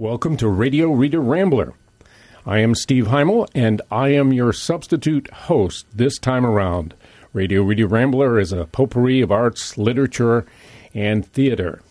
Welcome to Radio Reader Rambler. I am Steve Heimel, and I am your substitute host this time around. Radio Reader Rambler is a potpourri of arts, literature, and theater.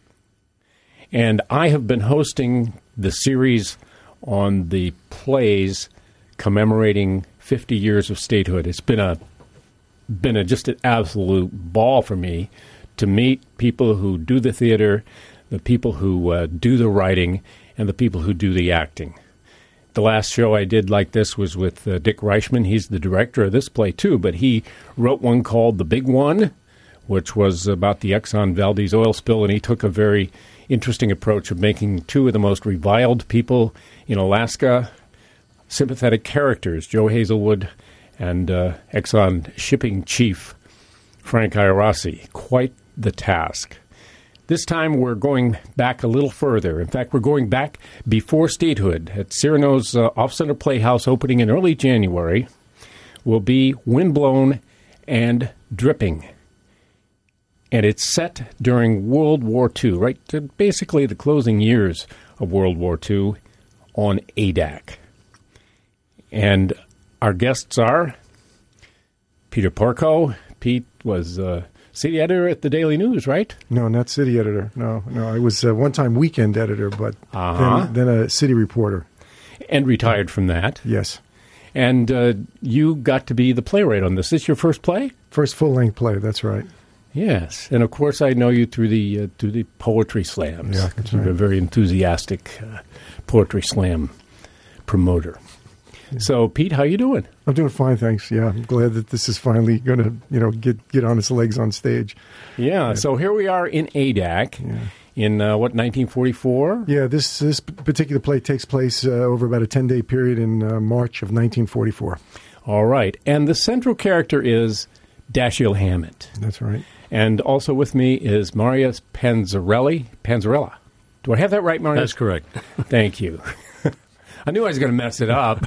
And I have been hosting the series on the plays commemorating 50 years of statehood. It's been just an absolute ball for me to meet people who do the theater, the people who do the writing, and the people who do the acting. The last show I did like this was with Dick Reichman. He's the director of this play, too, but he wrote one called The Big One, which was about the Exxon Valdez oil spill, and he took a very interesting approach of making two of the most reviled people in Alaska sympathetic characters, Joe Hazelwood and Exxon shipping chief Frank Iarossi. Quite the task. This time we're going back a little further. In fact, we're going back before statehood. At Cyrano's Off-Center Playhouse opening in early January will be Windblown and Dripping. And it's set during World War II, right? To basically the closing years of World War II on Adak. And our guests are Peter Porco. Pete was city editor at the Daily News, right? No, not city editor. No. I was one-time weekend editor, but then a city reporter. And retired from that. Yes. And you got to be the playwright on this. Is this your first play? First full-length play, that's right. Yes. And, of course, I know you through the poetry slams. Yeah, that's right. You're a very enthusiastic poetry slam promoter. Yeah. So, Pete, how you doing? I'm doing fine, thanks. Yeah, I'm glad that this is finally going to, get on its legs on stage. Yeah. So here we are in Adak in 1944? Yeah, this particular play takes place over about a 10-day period in March of 1944. All right. And the central character is Dashiell Hammett. That's right. And also with me is Marius Panzarella. Do I have that right, Marius? That's correct. Thank you. I knew I was going to mess it up.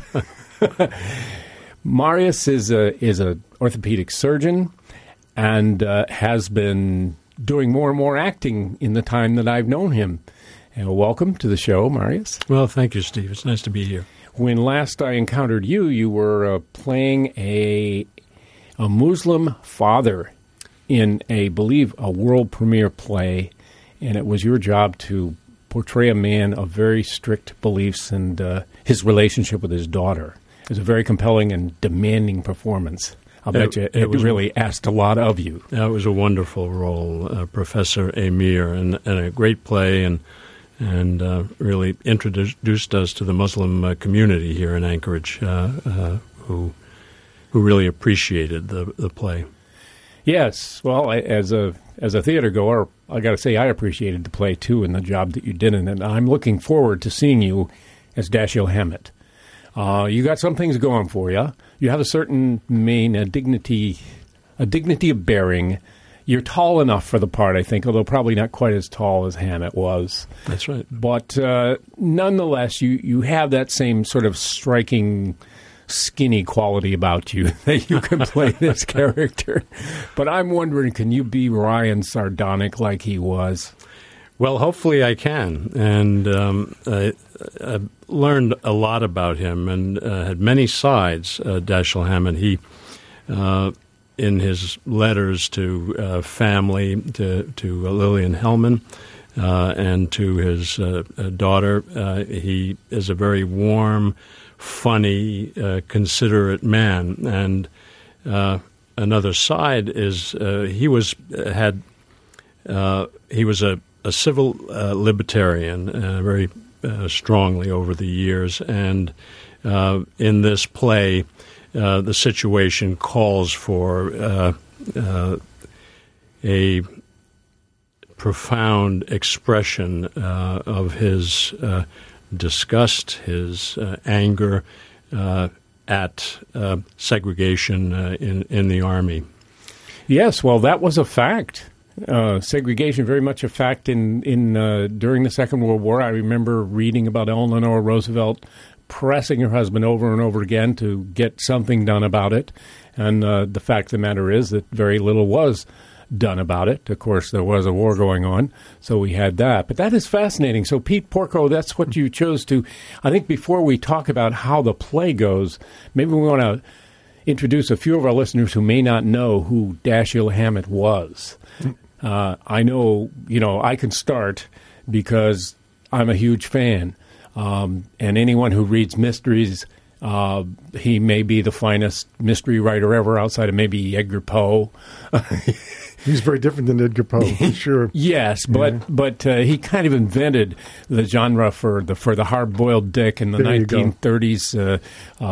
Marius is a orthopedic surgeon and has been doing more and more acting in the time that I've known him. And welcome to the show, Marius. Well, thank you, Steve. It's nice to be here. When last I encountered you, you were playing a Muslim father in I believe, a world premiere play, and it was your job to portray a man of very strict beliefs and his relationship with his daughter. It was a very compelling and demanding performance. I'll bet you it really asked a lot of you. It was a wonderful role, Professor Amir, and a great play, and really introduced us to the Muslim community here in Anchorage, who really appreciated the play. Yes. Well, as a theater goer, I got to say I appreciated the play, too, and the job that you did in it. And I'm looking forward to seeing you as Dashiell Hammett. You got some things going for you. You have a certain dignity of bearing. You're tall enough for the part, I think, although probably not quite as tall as Hammett was. That's right. But nonetheless, you have that same sort of striking skinny quality about you that you can play this character. But I'm wondering, can you be Ryan sardonic like he was? Well, hopefully I can. And I learned a lot about him and had many sides, Dashiell Hammett. He, in his letters to family, to Lillian Hellman, and to his daughter, he is a very warm, funny, considerate man. And another side is he was a civil libertarian very strongly over the years. And in this play, the situation calls for a profound expression of his disgust, his anger at segregation in the Army. Yes, well, that was a fact. Segregation, very much a fact in during the Second World War. I remember reading about Eleanor Roosevelt pressing her husband over and over again to get something done about it. And the fact of the matter is that very little was done about it. Of course, there was a war going on, so we had that. But that is fascinating. So, Pete Porco, that's what you chose to. I think before we talk about how the play goes, maybe we want to introduce a few of our listeners who may not know who Dashiell Hammett was. I know, I can start because I'm a huge fan. And anyone who reads mysteries, he may be the finest mystery writer ever outside of maybe Edgar Poe. He's very different than Edgar Poe, for sure. Yes, but he kind of invented the genre for the hard-boiled dick in the 1930s.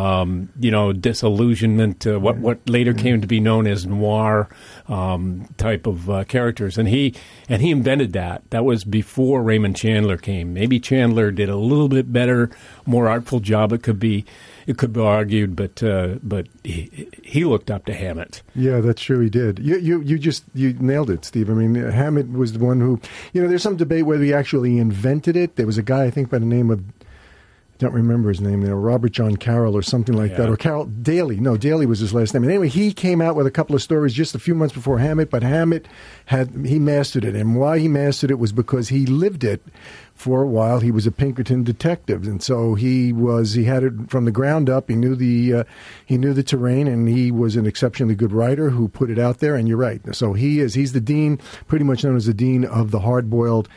Disillusionment, what later came to be known as noir type of characters, and he invented that. That was before Raymond Chandler came. Maybe Chandler did a little bit better, more artful job. It could be argued, but he looked up to Hammett. Yeah, that's true. He did. You nailed it, Steve. I mean, Hammett was the one who, there's some debate whether he actually invented it. There was a guy, I think, by the name of, I don't remember his name now, Robert John Carroll or something like that, or Carroll Daly. No, Daly was his last name. And anyway, he came out with a couple of stories just a few months before Hammett, but Hammett he mastered it. And why he mastered it was because he lived it for a while. He was a Pinkerton detective, and so he had it from the ground up. He knew the terrain, and he was an exceptionally good writer who put it out there. And you're right. So he's the dean, pretty much known as the dean of the hard-boiled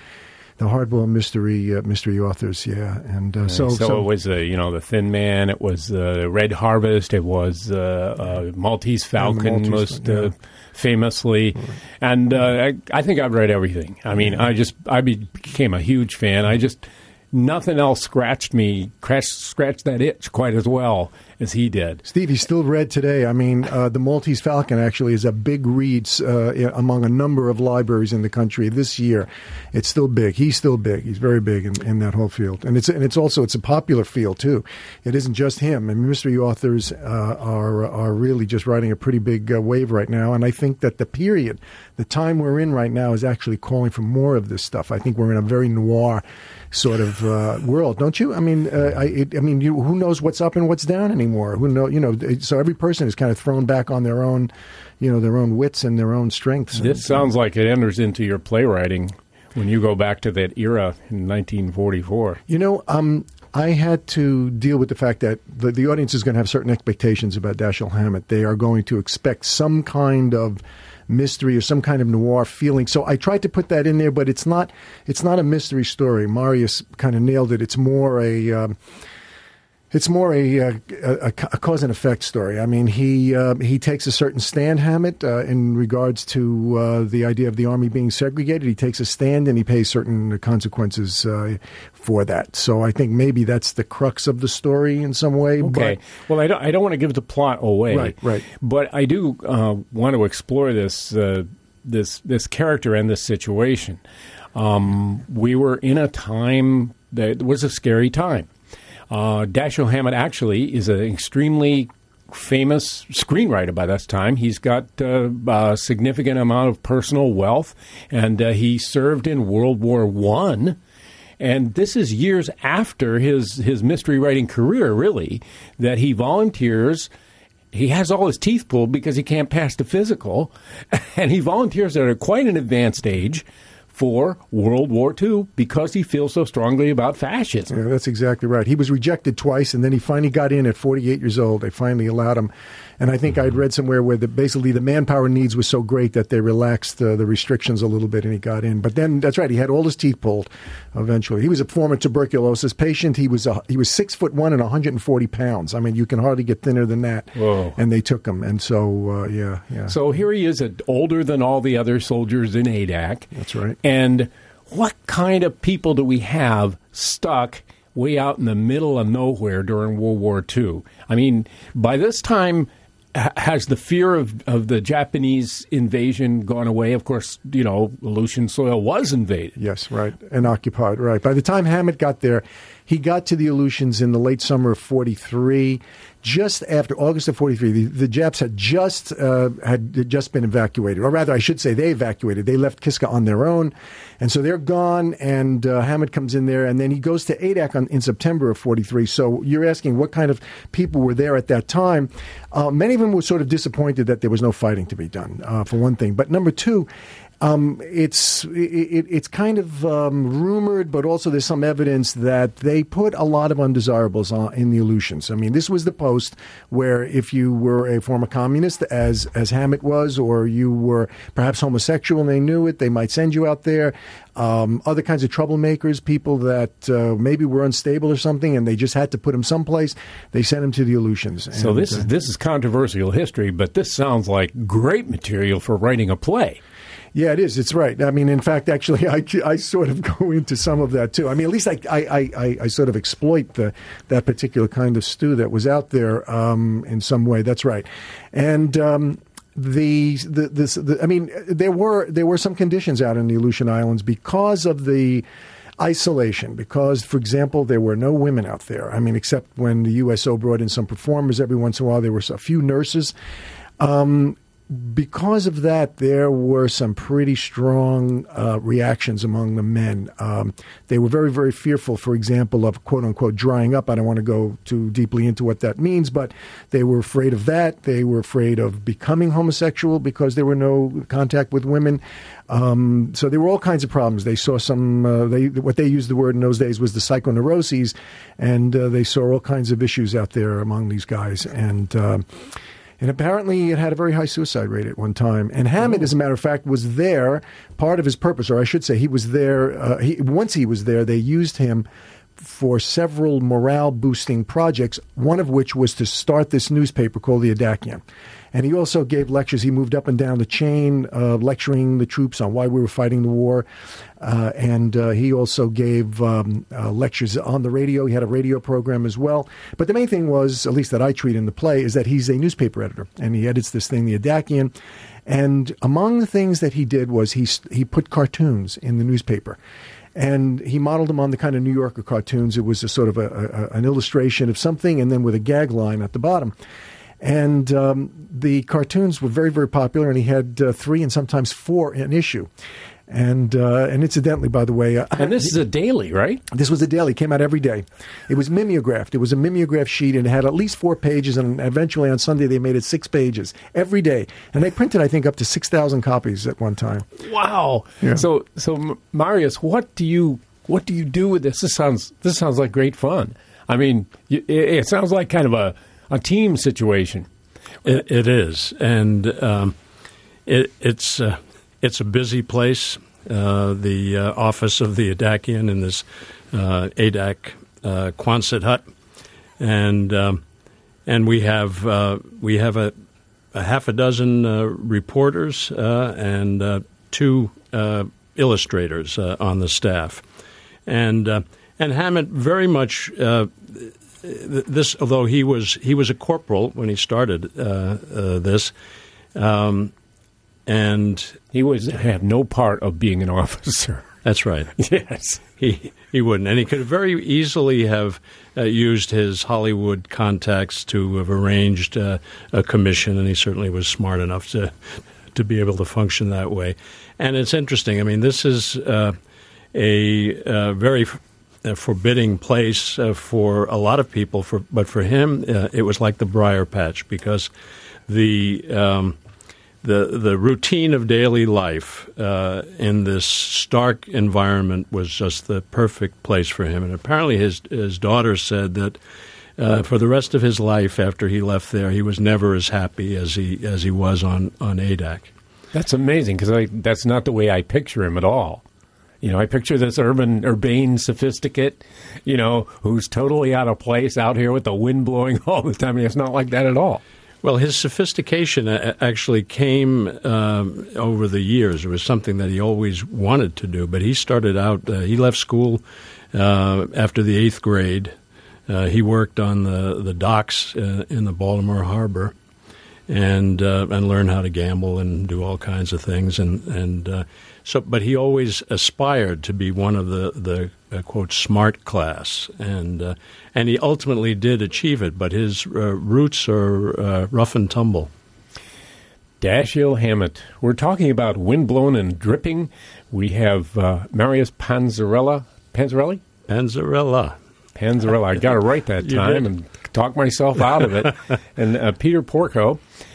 mystery authors, yeah. And so it was the Thin Man, it was Red Harvest, it was Maltese Falcon, famously, and I think I've read everything. I mean, I became a huge fan. Nothing else scratched that itch quite as well as he did. Steve, he's still read today. I mean, the Maltese Falcon actually is a big read among a number of libraries in the country this year. It's still big. He's still big. He's very big in that whole field, and it's a popular field too. It isn't just him. I mean, mystery authors are really just riding a pretty big wave right now, and I think that the time we're in right now, is actually calling for more of this stuff. I think we're in a very noir sort of world, don't you? I mean, who knows what's up and what's down anymore? Who know? So every person is kind of thrown back on their own, their own wits and their own strengths. This sounds like it enters into your playwriting when you go back to that era in 1944. I had to deal with the fact that the audience is going to have certain expectations about Dashiell Hammett. They are going to expect some kind of mystery or some kind of noir feeling. So I tried to put that in there, but it's not a mystery story. Marius kind of nailed it. It's more a cause and effect story. I mean, he takes a certain stand, Hammett, in regards to the idea of the army being segregated. He takes a stand and he pays certain consequences for that. So I think maybe that's the crux of the story in some way. Okay. Well, I don't want to give the plot away. Right. But I do want to explore this character and this situation. We were in a time that was a scary time. Dashiell Hammett actually is an extremely famous screenwriter by this time. He's got a significant amount of personal wealth, and he served in World War I. And this is years after his mystery writing career, really, that he volunteers. He has all his teeth pulled because he can't pass the physical, and he volunteers at quite an advanced age for World War II because he feels so strongly about fascism. Yeah, that's exactly right. He was rejected twice, and then he finally got in at 48 years old. They finally allowed him. And I think I'd read somewhere where basically the manpower needs was so great that they relaxed the restrictions a little bit, and he got in. But then, that's right, he had all his teeth pulled eventually. He was a former tuberculosis patient. He was 6'1" and 140 pounds. I mean, you can hardly get thinner than that. Whoa. And they took him. And so, yeah. So here he is, older than all the other soldiers in Adak. That's right. And what kind of people do we have stuck way out in the middle of nowhere during World War II? I mean, by this time, has the fear of the Japanese invasion gone away? Of course, Aleutian soil was invaded. Yes, right, and occupied, right. By the time Hammett got there, He got to the Aleutians in the late summer of 43. Just after August of 43, the Japs had just been evacuated. Or rather, I should say they evacuated. They left Kiska on their own. And so they're gone, and Hammett comes in there, and then he goes to Adak in September of 43. So you're asking what kind of people were there at that time. Many of them were sort of disappointed that there was no fighting to be done, for one thing. But number two, it's kind of rumored, but also there's some evidence that they put a lot of undesirables in the Aleutians. I mean, this was the post where if you were a former communist, as Hammett was, or you were perhaps homosexual and they knew it, they might send you out there. Other kinds of troublemakers, people that maybe were unstable or something, and they just had to put them someplace. They sent them to the Aleutians. And, so this is controversial history, but this sounds like great material for writing a play. Yeah, it is. It's right. I mean, in fact, actually, I sort of go into some of that too. I mean, at least I sort of exploit that particular kind of stew that was out there in some way. That's right. And I mean, there were some conditions out in the Aleutian Islands because of the isolation. Because, for example, there were no women out there. I mean, except when the USO brought in some performers every once in a while. There were a few nurses. Because of that, there were some pretty strong reactions among the men. They were very, very fearful, for example, of quote-unquote drying up. I don't want to go too deeply into what that means, but they were afraid of that. They were afraid of becoming homosexual because there were no contact with women. So there were all kinds of problems. They saw some, what they used the word in those days was the psychoneuroses, and they saw all kinds of issues out there among these guys. And apparently it had a very high suicide rate at one time. And Hammett, as a matter of fact, was there. Part of his purpose, or I should say he was there. Once he was there, they used him for several morale-boosting projects, one of which was to start this newspaper called the Adakian. And he also gave lectures. He moved up and down the chain, lecturing the troops on why we were fighting the war. And he also gave lectures on the radio. He had a radio program as well. But the main thing was, at least that I treat in the play, is that he's a newspaper editor. And he edits this thing, the Adakian. And among the things that he did was he put cartoons in the newspaper. And he modeled them on the kind of New Yorker cartoons. It was a sort of an illustration of something, and then with a gag line at the bottom. And the cartoons were very, very popular, and he had 3 and sometimes 4 an issue. And incidentally, by the way... and this is a daily, right? This was a daily. It came out every day. It was mimeographed. It was a mimeograph sheet, and it had at least 4 pages, and eventually on Sunday they made it 6 pages every day. And they printed, I think, up to 6,000 copies at one time. Wow. Yeah. So Marius, what do you do with this? This sounds like great fun. I mean, it sounds like kind of a team situation. It is, and it's a busy place. The office of the Adakian in this Adak Quonset hut, and we have a half a dozen reporters and 2 illustrators on the staff, and Hammett very much. This, although he was a corporal when he started this, and he had no part of being an officer. That's right. Yes, he wouldn't, and he could very easily have used his Hollywood contacts to have arranged a commission, and he certainly was smart enough to be able to function that way. And it's interesting. I mean, this is a very forbidding place for a lot of people, but for him, it was like the briar patch, because the routine of daily life in this stark environment was just the perfect place for him. And apparently, his daughter said that for the rest of his life after he left there, he was never as happy as he was on Adak. That's amazing, because that's not the way I picture him at all. You know, I picture this urbane sophisticate, who's totally out of place out here with the wind blowing all the time. It's not like that at all. Well, his sophistication actually came over the years. It was something that he always wanted to do. But he started out, he left school after the 8th grade. He worked on the docks in the Baltimore Harbor and learned how to gamble and do all kinds of things. But he always aspired to be one of the quote, smart class. And he ultimately did achieve it, but his roots are rough and tumble. Dashiell Hammett. We're talking about Windblown and Dripping. We have Marius Panzarella. Panzarelli? Panzarella. I got it right that time and talked myself out of it. And Peter Porco,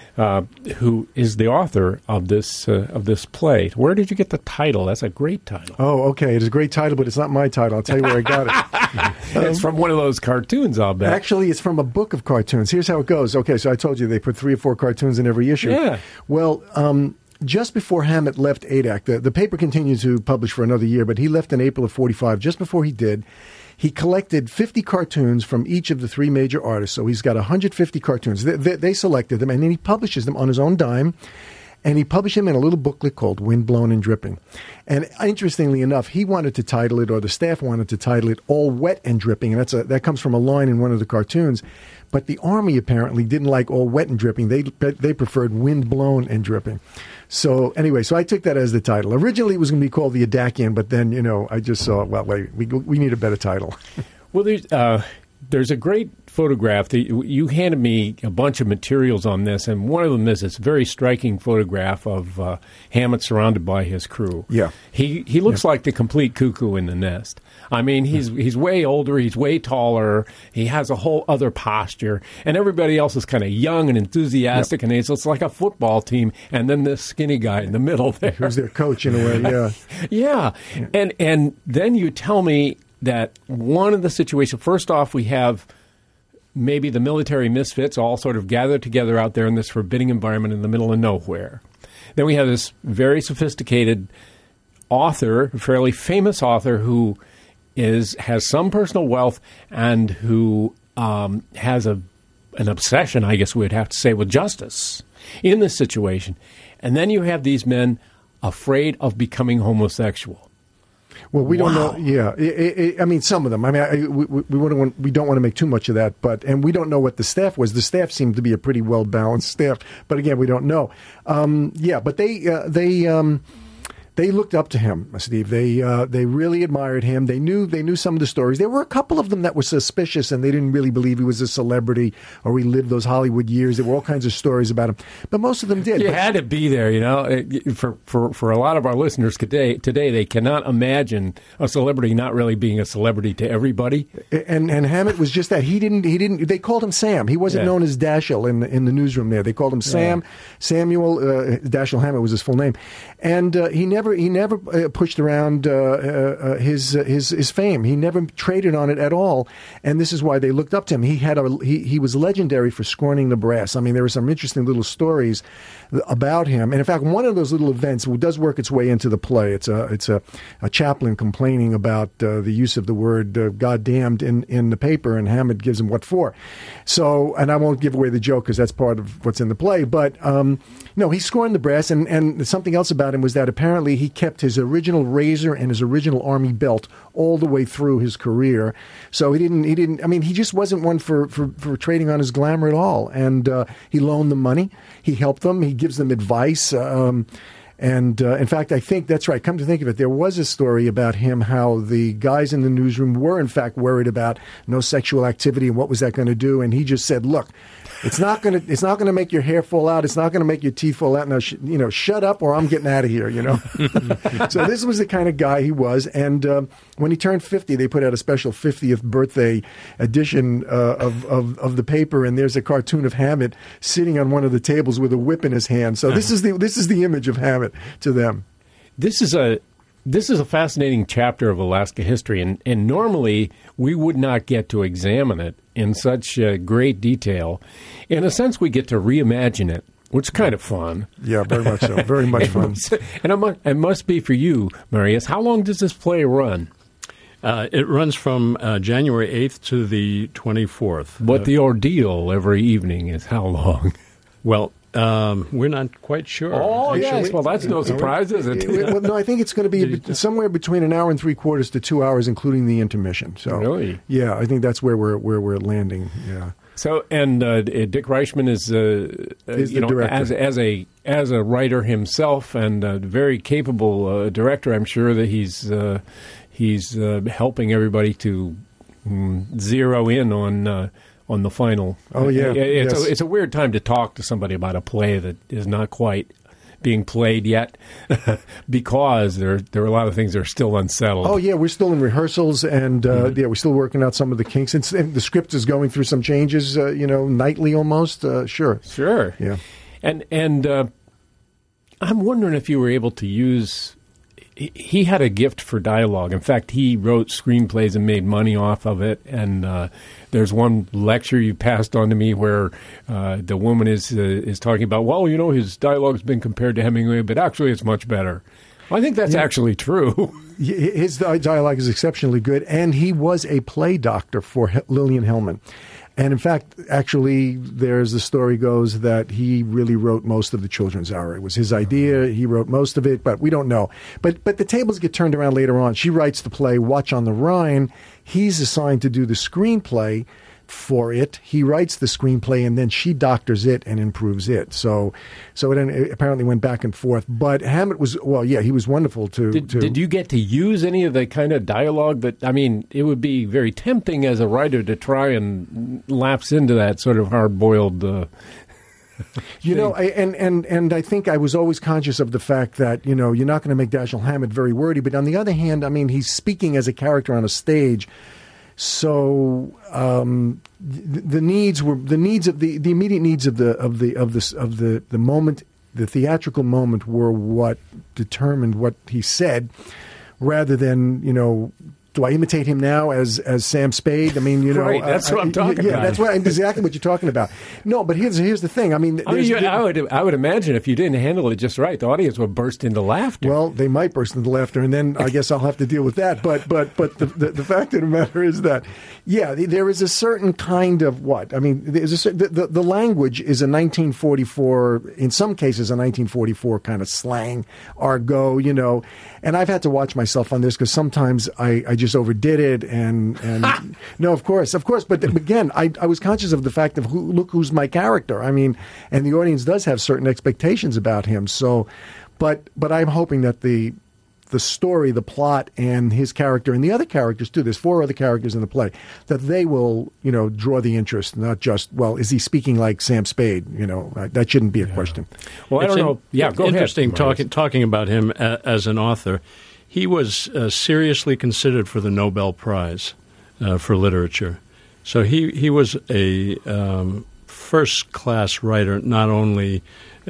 who is the author of this play. Where did you get the title? That's a great title. Oh, okay. It is a great title, but it's not my title. I'll tell you where I got it. It's from one of those cartoons, I'll bet. Actually, it's from a book of cartoons. Here's how it goes. Okay, so I told you they put 3 or 4 cartoons in every issue. Yeah. Well, just before Hammett left ADAC, the paper continued to publish for another year, but he left in April of 45. Just before he did, he collected 50 cartoons from each of the 3 major artists. So he's got 150 cartoons. They selected them, and then he publishes them on his own dime. And he published them in a little booklet called Windblown and Dripping. And interestingly enough, he wanted to title it, or the staff wanted to title it, All Wet and Dripping. And that comes from a line in one of the cartoons. But the Army apparently didn't like All Wet and Dripping. They preferred Windblown and Dripping. So anyway, I took that as the title. Originally, it was going to be called The Adakian, but then, I just saw, well, wait, we need a better title. Well, there's a great photograph. You handed me a bunch of materials on this, and one of them is this very striking photograph of Hammett surrounded by his crew. Yeah. He looks like the complete cuckoo in the nest. I mean, he's way older, he's way taller, he has a whole other posture, and everybody else is kind of young and enthusiastic, and it's like a football team, and then this skinny guy in the middle there. Who's their coach in a way, yeah. Yeah. And then you tell me that one of the situations, first off, we have maybe the military misfits all sort of gathered together out there in this forbidding environment in the middle of nowhere. Then we have this very sophisticated fairly famous author who has some personal wealth and who has an obsession, I guess we would have to say, with justice in this situation. And then you have these men afraid of becoming homosexual. Well, we don't know. Yeah, I mean, some of them. I mean, we don't want to make too much of that, and we don't know what the staff was. The staff seemed to be a pretty well balanced staff, but again, we don't know. But they looked up to him, Steve. They really admired him. They knew some of the stories. There were a couple of them that were suspicious, and they didn't really believe he was a celebrity or he lived those Hollywood years. There were all kinds of stories about him, but most of them did. You had to be there, For a lot of our listeners today, they cannot imagine a celebrity not really being a celebrity to everybody. And Hammett was just that. He didn't. They called him Sam. He wasn't known as Dashiell in the newsroom there. They called him Sam. Yeah. Samuel Dashiell Hammett was his full name, and he never pushed around his fame. He never traded on it at all, and this is why they looked up to him. He was legendary for scorning the brass. I mean, there were some interesting little stories about him, and in fact, one of those little events does work its way into the play. It's a chaplain complaining about the use of the word "goddamned" in the paper, and Hammett gives him what for. So, and I won't give away the joke because that's part of what's in the play. But no, he scorned the brass, and something else about him was that apparently he kept his original razor and his original army belt all the way through his career. So he didn't. I mean, he just wasn't one for trading on his glamour at all. And he loaned them money. He helped them. He gives them advice. And in fact, I think that's right. Come to think of it, there was a story about him, how the guys in the newsroom were in fact worried about no sexual activity and what was that going to do. And he just said, look, it's not going to make your hair fall out. It's not going to make your teeth fall out. Now, shut up or I'm getting out of here, So this was the kind of guy he was. And when he turned 50, they put out a special 50th birthday edition of the paper. And there's a cartoon of Hammett sitting on one of the tables with a whip in his hand. So this is the image of Hammett to them. This is a fascinating chapter of Alaska history, and normally we would not get to examine it in such great detail. In a sense, we get to reimagine it, which is kind of fun. Yeah, very much so. Very much fun. And it must be for you, Marius. How long does this play run? It runs from January 8th to the 24th. But the ordeal every evening is how long? Well, we're not quite sure. Oh, yes. Well, that's no surprise, is it? Well, no, I think it's going to be somewhere between an hour and 3/4 to 2 hours, including the intermission. So, really? Yeah, I think that's where we're landing. Yeah. So, and Dick Reichman is the director. As a writer himself and a very capable director. I'm sure that he's helping everybody to zero in on the final. Oh, yeah. It's a weird time to talk to somebody about a play that is not quite being played yet because there are a lot of things that are still unsettled. Oh, yeah, we're still in rehearsals, and we're still working out some of the kinks. And the script is going through some changes, nightly almost. Sure. Yeah. And I'm wondering if you were able to use... He had a gift for dialogue. In fact, he wrote screenplays and made money off of it. And there's one lecture you passed on to me where the woman is talking about, well, his dialogue's been compared to Hemingway, but actually it's much better. Well, I think that's actually true. His dialogue is exceptionally good, and he was a play doctor for Lillian Hellman. And in fact, actually, the story goes that he really wrote most of the Children's Hour. It was his idea. He wrote most of it, but we don't know. But the tables get turned around later on. She writes the play, Watch on the Rhine. He's assigned to do the screenplay for it. He writes the screenplay, and then she doctors it and improves it. So it apparently went back and forth. But Hammett was, he was wonderful to... Did you get to use any of the kind of dialogue that, it would be very tempting as a writer to try and lapse into that sort of hard-boiled... And I think I was always conscious of the fact that, you're not going to make Dashiell Hammett very wordy, but on the other hand, he's speaking as a character on a stage. So the immediate needs of the moment, the theatrical moment, were what determined what he said, rather than do I imitate him now as Sam Spade? Right, that's what I'm talking about. Yeah, that's exactly what you're talking about. No, but here's the thing. I would imagine if you didn't handle it just right, the audience would burst into laughter. Well, they might burst into laughter, and then I guess I'll have to deal with that. But the fact of the matter is that, there is a certain kind of what? There's the language is a 1944, in some cases, a 1944 kind of slang, argot, and I've had to watch myself on this because sometimes I just overdid it, and no, of course. But again, I was conscious of the fact of look who's my character. And the audience does have certain expectations about him. So, but I'm hoping that the story, the plot, and his character, and the other characters too. There's 4 other characters in the play that they will, draw the interest. Not just, is he speaking like Sam Spade? That shouldn't be a question. Well, I don't know. Yeah, go ahead. Interesting talking about him as an author. He was seriously considered for the Nobel Prize for literature. So he was a first-class writer, not only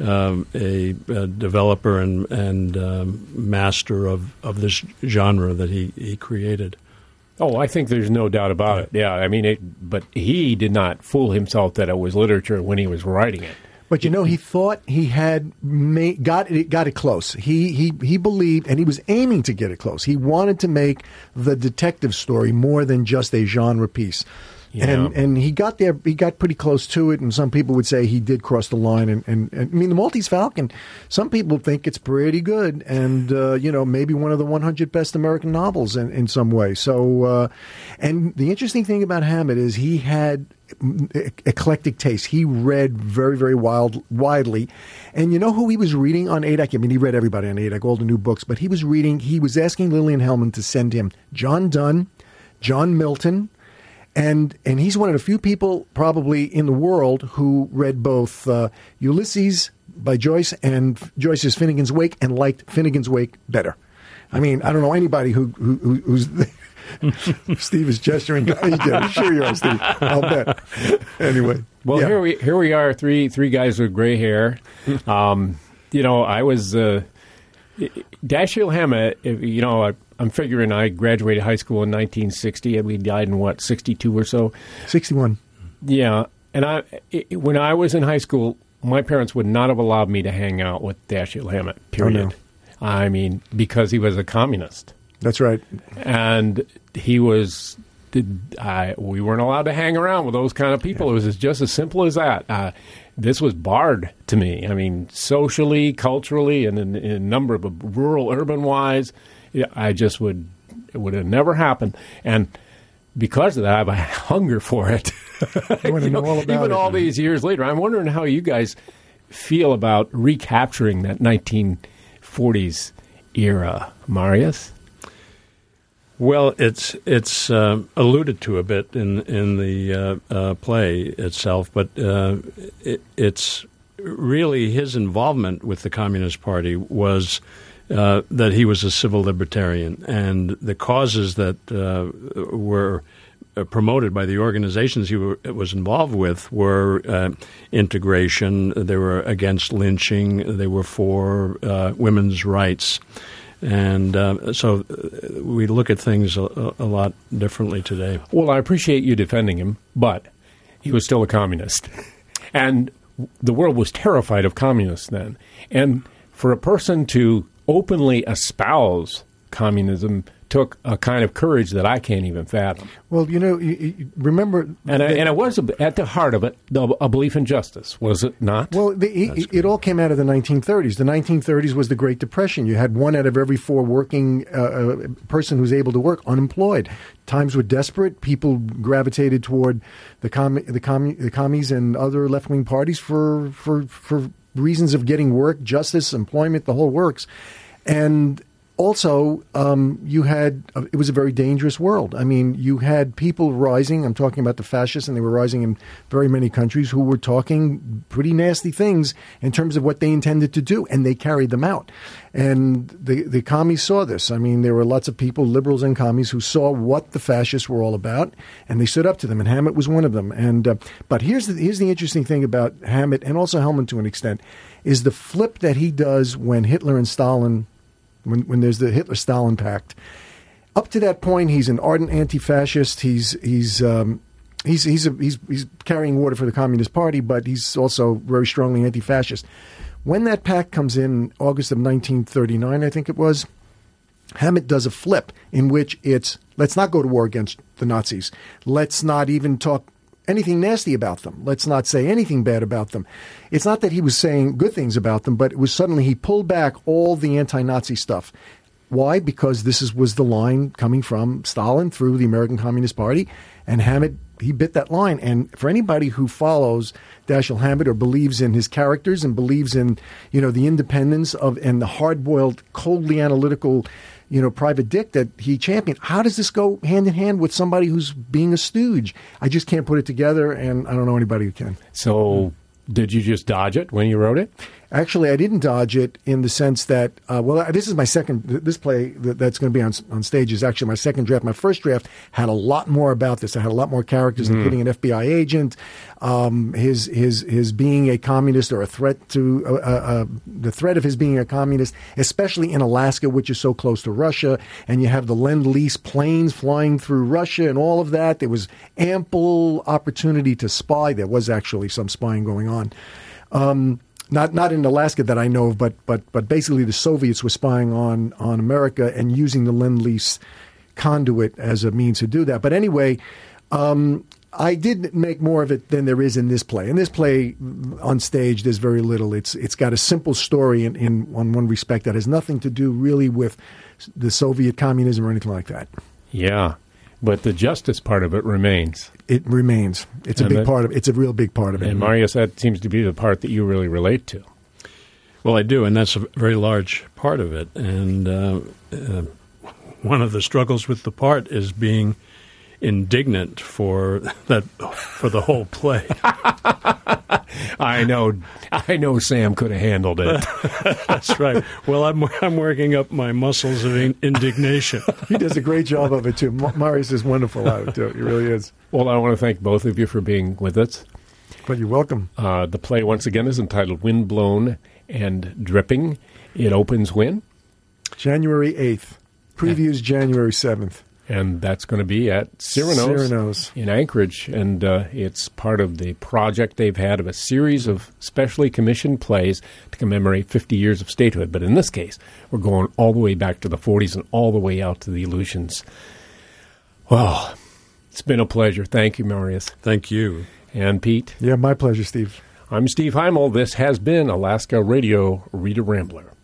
a developer and master of this genre that he created. Oh, I think there's no doubt about it. Yeah, but he did not fool himself that it was literature when he was writing it. But he thought he had got it close. He believed, and he was aiming to get it close. He wanted to make the detective story more than just a genre piece. Yeah. And he got there. He got pretty close to it, and some people would say he did cross the line. And The Maltese Falcon, some people think it's pretty good, and maybe one of the 100 best American novels in some way. So, and the interesting thing about Hammett is he had eclectic taste. He read very, very widely. And you know who he was reading on ADAC? He read everybody on ADAC, all the new books, but he was asking Lillian Hellman to send him John Donne, John Milton, and he's one of the few people probably in the world who read both Ulysses by Joyce and Joyce's Finnegan's Wake and liked Finnegan's Wake better. I don't know anybody who's... Steve is gesturing. Sure you are, Steve. I'll bet. Anyway. Well, here we are, three guys with gray hair. I was... Dashiell Hammett, I'm figuring I graduated high school in 1960, and we died in, 62 or so? 61. Yeah. And when I was in high school, my parents would not have allowed me to hang out with Dashiell Hammett, period. Oh, no. Because he was a communist. That's right. And he was... we weren't allowed to hang around with those kind of people. It was just as simple as that. This was barred to me. Socially, culturally, and in a number of rural, urban-wise, it would have never happened. And because of that, I have a hunger for it. I want to know all about even it. all these years later. I'm wondering how you guys feel about recapturing that 1940s era, Marius. Well, it's alluded to a bit in the play itself, but it's really his involvement with the Communist Party was that he was a civil libertarian, and the causes that were promoted by the organizations he was involved with were integration. They were against lynching. They were for women's rights. And so we look at things a lot differently today. Well, I appreciate you defending him, but he was still a communist. And the world was terrified of communists then. And for a person to openly espouse communism took a kind of courage that I can't even fathom. Well, remember... And it was, at the heart of it, a belief in justice, was it not? Well, it all came out of the 1930s. The 1930s was the Great Depression. You had 1 out of every 4 working person who's able to work unemployed. Times were desperate. People gravitated toward the commies and other left-wing parties for reasons of getting work, justice, employment, the whole works. And also, it was a very dangerous world. I mean, you had people rising. I'm talking about the fascists, and they were rising in very many countries who were talking pretty nasty things in terms of what they intended to do, and they carried them out. And the commies saw this. I mean, there were lots of people, liberals and commies, who saw what the fascists were all about, and they stood up to them, and Hammett was one of them. And but here's the interesting thing about Hammett, and also Hellman to an extent, is the flip that he does when Hitler and Stalin... When there's the Hitler-Stalin pact, up to that point, he's an ardent anti-fascist. He's carrying water for the Communist Party, but he's also very strongly anti-fascist. When that pact comes in August of 1939, I think it was, Hammett does a flip in which it's, let's not go to war against the Nazis. Let's not even talk anything nasty about them. Let's not say anything bad about them. It's not that he was saying good things about them, but it was suddenly he pulled back all the anti-Nazi stuff. Why? Because this was the line coming from Stalin through the American Communist Party, and Hammett, he bit that line. And for anybody who follows Dashiell Hammett or believes in his characters and believes in, the independence of and the hard-boiled, coldly analytical, private dick that he championed. How does this go hand in hand with somebody who's being a stooge? I just can't put it together, and I don't know anybody who can. So did you just dodge it when you wrote it? Actually, I didn't dodge it in the sense that, this is my second, this play that's going to be on stage is actually my second draft. My first draft had a lot more about this. I had a lot more characters, including an FBI agent, his being a communist or a threat to, the threat of his being a communist, especially in Alaska, which is so close to Russia. And you have the Lend-Lease planes flying through Russia and all of that. There was ample opportunity to spy. There was actually some spying going on. Not in Alaska that I know of, but basically the Soviets were spying on America and using the Lend-Lease conduit as a means to do that. But anyway, I did make more of it than there is in this play. In this play, on stage, there's very little. It's got a simple story in one respect that has nothing to do really with the Soviet communism or anything like that. Yeah. But the justice part of it remains. It remains. It's a big part of it. It's a real big part of it. And Marius, that seems to be the part that you really relate to. Well, I do, and that's a very large part of it. And one of the struggles with the part is being indignant for the whole play. I know Sam could have handled it. That's right. Well, I'm working up my muscles of indignation. He does a great job of it, too. Marius is wonderful at it, too. He really is. Well, I want to thank both of you for being with us. But you're welcome. The play, once again, is entitled Windblown and Dripping. It opens when? January 8th. Previews January 7th. And that's going to be at Cyrano's in Anchorage. And it's part of the project they've had of a series of specially commissioned plays to commemorate 50 years of statehood. But in this case, we're going all the way back to the 40s and all the way out to the Aleutians. Well, it's been a pleasure. Thank you, Marius. Thank you. And Pete? Yeah, my pleasure, Steve. I'm Steve Heimel. This has been Alaska Radio Reader Rambler.